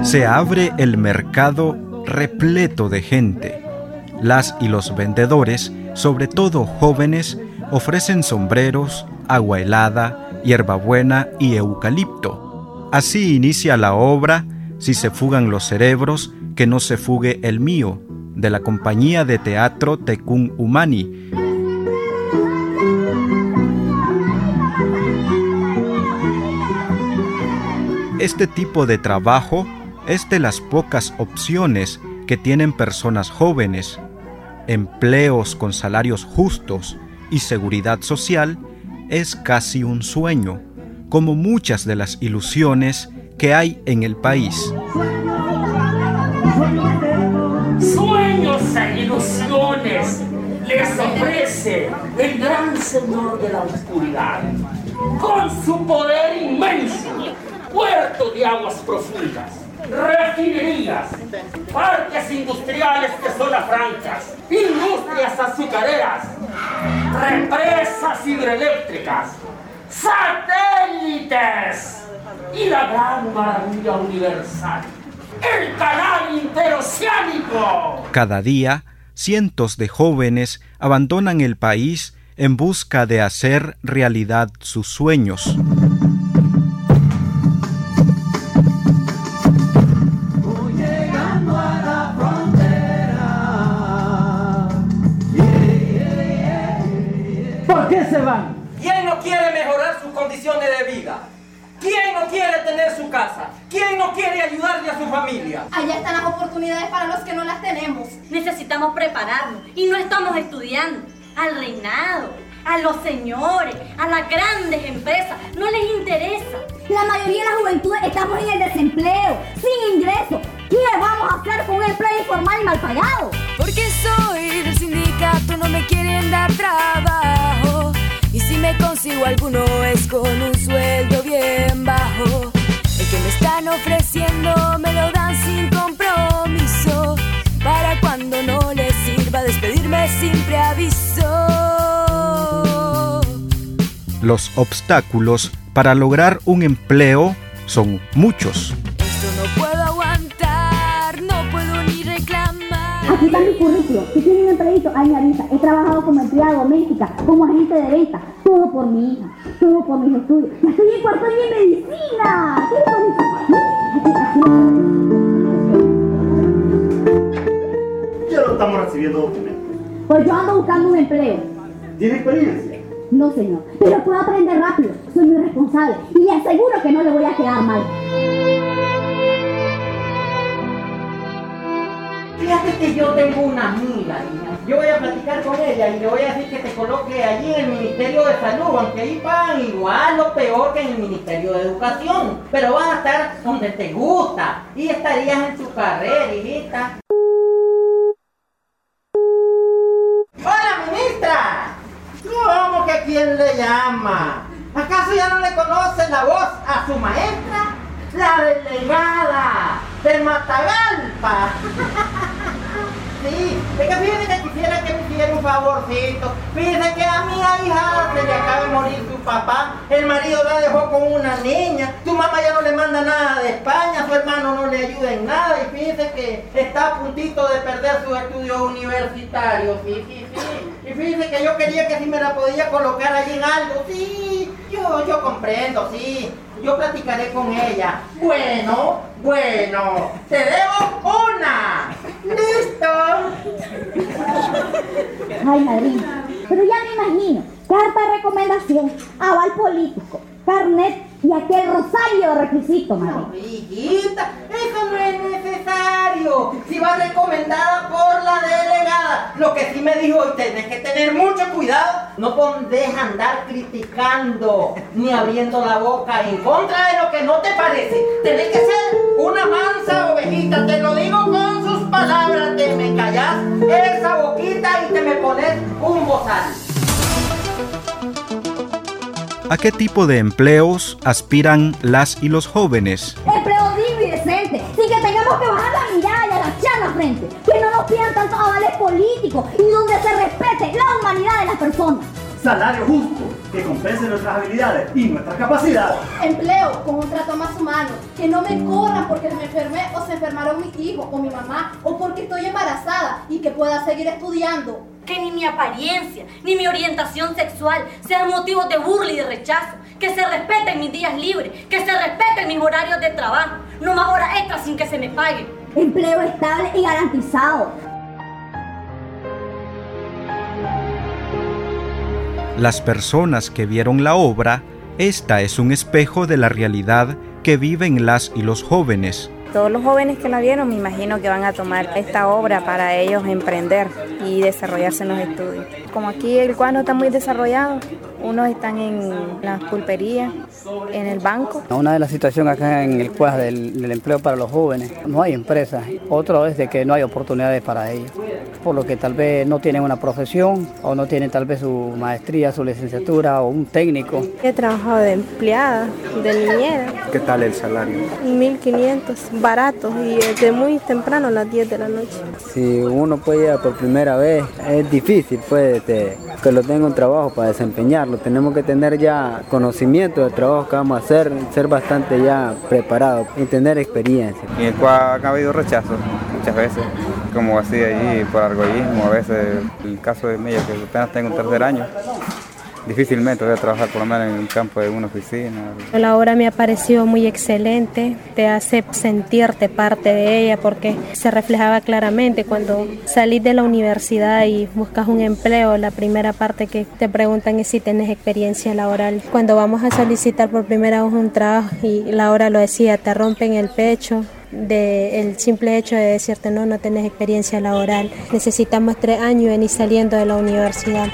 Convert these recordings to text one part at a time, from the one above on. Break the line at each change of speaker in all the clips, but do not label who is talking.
Se abre el mercado repleto de gente. Las y los vendedores, sobre todo jóvenes, ofrecen sombreros, agua helada, hierbabuena y eucalipto. Así inicia la obra Si se fugan los cerebros, que no se fugue el mío, de la compañía de teatro Tecún Umani. Este tipo de trabajo es de las pocas opciones que tienen personas jóvenes. Empleos con salarios justos y seguridad social es casi un sueño, como muchas de las ilusiones que hay en el país.
Sueños e ilusiones les ofrece el gran señor de la oscuridad, con su poder inmenso, puertos de aguas profundas, refinerías, parques industriales de zonas francas, industrias azucareras, represas hidroeléctricas, satélites y la gran maravilla universal, el canal interoceánico.
Cada día, cientos de jóvenes abandonan el país en busca de hacer realidad sus sueños.
¿Por qué se van?
¿Quién no quiere mejorar sus condiciones de vida? ¿Quién no quiere tener su casa? ¿Quién no quiere ayudarle a su familia?
Allá están las oportunidades para los que no las tenemos.
Necesitamos prepararnos y no estamos estudiando. Al reinado, a los señores, a las grandes empresas, no les interesa.
La mayoría de la juventud estamos en el desempleo, sin ingreso. ¿Qué vamos a hacer con un empleo informal y mal pagado?
Porque soy del sindicato, no me quieren dar trabajo. Y si me consigo alguno es con un sueldo bien bajo. El que me están ofreciendo me lo dan sin compromiso. Para cuando no les sirva despedirme sin preaviso.
Los obstáculos para lograr un empleo son muchos.
Esto no puedo aguantar, no puedo ni reclamar.
Aquí está mi currículum. Si tiene un empleito, ahí me avisa. He trabajado como empleada doméstica, como agente de venta. Todo por mi hija, todo por mis estudios. Ya estoy en cuarto año en medicina. ¿Qué les parece?
Ya no estamos recibiendo documentos.
Pues yo ando buscando un empleo.
¿Tiene experiencia?
No, señor, pero puedo aprender rápido. Soy muy responsable y le aseguro que no le voy a quedar mal.
Fíjate que yo tengo una amiga, hija. Yo voy a platicar con ella y le voy a decir que te coloque allí en el Ministerio de Salud, aunque ahí pagan igual o peor que en el Ministerio de Educación. Pero vas a estar donde te gusta y estarías en tu carrera, hijita. ¡Hola, ministra! ¿Cómo que quién le llama? ¿Acaso ya no le conoce la voz a su maestra? La delegada del Matagalpa. Sí, es que fíjese que quisiera que me hiciera un favorcito. Fíjese que a mi hija se le acaba de morir su papá. El marido la dejó con una niña. Tu mamá ya no le manda nada de España. Su hermano no le ayuda en nada. Y fíjese que está a puntito de perder sus estudios universitarios. Sí. Y fíjese que yo quería que si me la podía colocar allí en algo. Sí, yo comprendo, sí. Yo platicaré con ella. Bueno, te debo una. ¿Listo?
Ay, madrina, pero ya me imagino. Carta de recomendación, aval político, carnet y aquel rosario de requisitos, madrina.
No, hijita, eso no es necesario. Si va recomendada por la delegada. Lo que sí me dijo, y tenés que tener mucho cuidado, no podés andar criticando ni abriendo la boca en contra de lo que no te parece. Tenés que ser una mansa ovejita, te lo digo con sus palabras. Te me callás esa boquita y te me pones un bozal.
¿A qué tipo de empleos aspiran las y los jóvenes?
Empleo digno y decente, sin que tengamos que bajar la mirada y agachar la frente. Que no nos pidan tantos avales políticos y donde se respete la humanidad de las personas.
salario justo que compense nuestras habilidades y nuestras capacidades.
Empleo con un trato más humano, que no me corran porque me enfermé o se enfermaron mis hijos o mi mamá o porque estoy embarazada y que pueda seguir estudiando.
Que ni mi apariencia, ni mi orientación sexual sean motivos de burla y de rechazo. Que se respeten mis días libres, que se respeten mis horarios de trabajo. No más horas extras sin que se me pague.
Empleo estable y garantizado.
Las personas que vieron la obra, esta es un espejo de la realidad que viven las y los jóvenes.
Todos los jóvenes que la vieron me imagino que van a tomar esta obra para ellos emprender y desarrollarse en los estudios. Como aquí el CUA no está muy desarrollado, unos están en las pulperías, en el banco.
Una de las situaciones acá en el CUA del empleo para los jóvenes, no hay empresas. Otro es de que no hay oportunidades para ellos, por lo que tal vez no tienen una profesión o no tienen tal vez su maestría, su licenciatura o un técnico.
He trabajado de empleada, de niñera.
¿Qué tal el salario?
1.500, barato y desde muy temprano a las 10 de la noche.
Si uno puede llegar por primera vez, es difícil que lo tenga un trabajo para desempeñarlo. Tenemos que tener ya conocimiento del trabajo que vamos a hacer, ser bastante ya preparados y tener experiencia.
En el cual ha habido rechazo muchas veces, como así allí por argollismo, a veces el caso de mí, que apenas tengo un tercer año. Difícilmente voy a trabajar por lo menos en un campo de una oficina.
La obra me ha parecido muy excelente, te hace sentirte parte de ella porque se reflejaba claramente cuando salís de la universidad y buscas un empleo. La primera parte que te preguntan es si tienes experiencia laboral. Cuando vamos a solicitar por primera vez un trabajo, y Laura lo decía, te rompen el pecho. El simple hecho de decirte no tenés experiencia laboral. Necesitamos 3 años y venir saliendo de la universidad.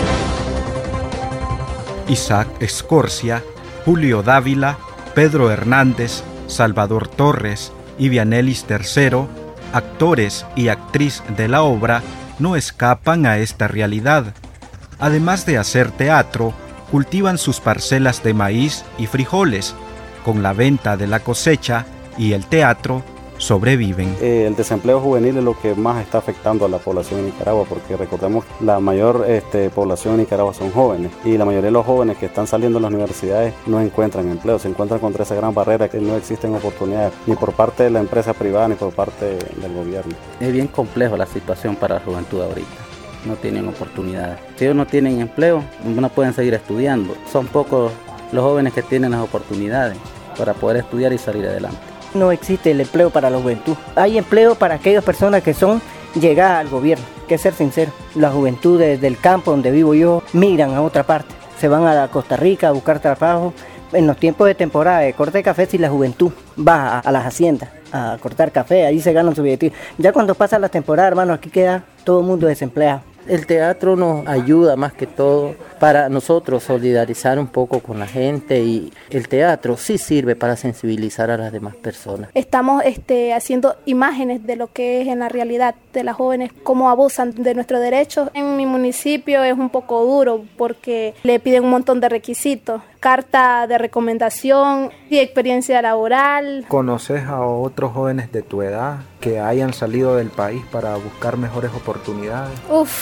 Isaac Escorcia, Julio Dávila, Pedro Hernández, Salvador Torres y Vianelis III, actores y actriz de la obra, no escapan a esta realidad. Además de hacer teatro, cultivan sus parcelas de maíz y frijoles. Con la venta de la cosecha y el teatro, sobreviven.
El desempleo juvenil es lo que más está afectando a la población en Nicaragua, porque recordemos que la mayor población en Nicaragua son jóvenes, y la mayoría de los jóvenes que están saliendo de las universidades no encuentran empleo, se encuentran contra esa gran barrera que no existen oportunidades, ni por parte de la empresa privada ni por parte del gobierno.
Es bien complejo la situación para la juventud ahorita. No tienen oportunidades. Si ellos no tienen empleo, no pueden seguir estudiando. Son pocos los jóvenes que tienen las oportunidades para poder estudiar y salir adelante.
No existe el empleo para la juventud. Hay empleo para aquellas personas que son llegadas al gobierno. Hay que ser sincero. La juventud desde el campo donde vivo yo migran a otra parte. Se van a Costa Rica a buscar trabajo. En los tiempos de temporada de corte de café, si la juventud va a las haciendas a cortar café, ahí se ganan su billetito. Ya cuando pasa la temporada, hermano, aquí queda todo el mundo desempleado.
El teatro nos ayuda más que todo para nosotros solidarizar un poco con la gente, y el teatro sí sirve para sensibilizar a las demás personas.
Estamos haciendo imágenes de lo que es en la realidad de las jóvenes, cómo abusan de nuestros derechos. En mi municipio es un poco duro porque le piden un montón de requisitos, carta de recomendación y experiencia laboral.
¿Conoces a otros jóvenes de tu edad que hayan salido del país para buscar mejores oportunidades?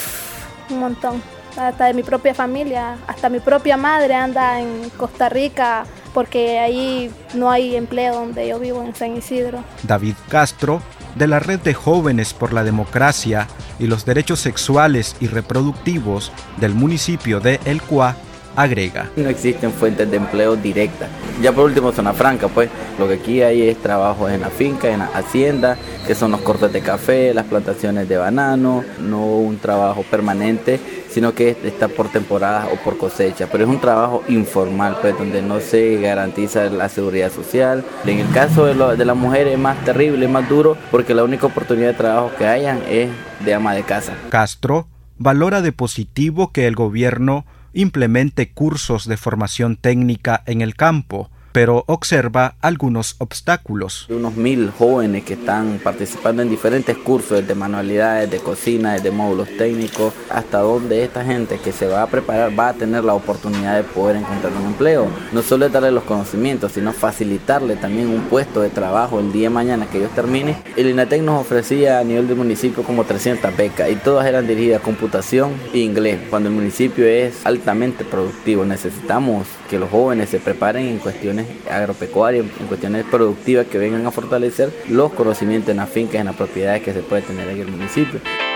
Un montón. Hasta de mi propia familia, hasta mi propia madre anda en Costa Rica porque ahí no hay empleo donde yo vivo, en San Isidro.
David Castro, de la Red de Jóvenes por la Democracia y los Derechos Sexuales y Reproductivos del municipio de El Cuá, agrega:
no existen fuentes de empleo directas. Ya por último, Zona Franca, pues lo que aquí hay es trabajo en la finca, en la hacienda, que son los cortes de café, las plantaciones de banano, no un trabajo permanente, sino que está por temporada o por cosecha, pero es un trabajo informal, pues donde no se garantiza la seguridad social. En el caso de la mujer es más terrible, es más duro, porque la única oportunidad de trabajo que hayan es de ama de casa.
Castro valora de positivo que el gobierno implemente cursos de formación técnica en el campo, pero observa algunos obstáculos.
Unos 1000 jóvenes que están participando en diferentes cursos, desde manualidades, de cocina, desde módulos técnicos, hasta donde esta gente que se va a preparar va a tener la oportunidad de poder encontrar un empleo. No solo es darle los conocimientos, sino facilitarle también un puesto de trabajo el día de mañana que ellos terminen. El INATEC nos ofrecía a nivel del municipio como 300 becas y todas eran dirigidas a computación e inglés, cuando el municipio es altamente productivo. Necesitamos que los jóvenes se preparen en cuestiones agropecuarias, en cuestiones productivas que vengan a fortalecer los conocimientos en las fincas, en las propiedades que se puede tener en el municipio.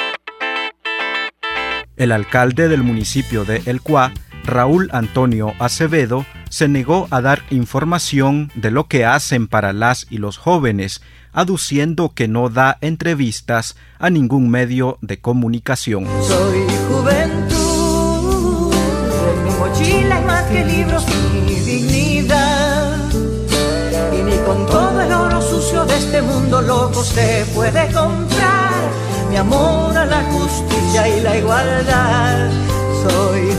El alcalde del municipio de El Cuá, Raúl Antonio Acevedo, se negó a dar información de lo que hacen para las y los jóvenes, aduciendo que no da entrevistas a ningún medio de comunicación.
Soy juventud, en mi mochila hay más que libros y dignidad, y ni con todo el oro sucio de este mundo loco se puede comprar mi amor a la justicia y la igualdad. Soy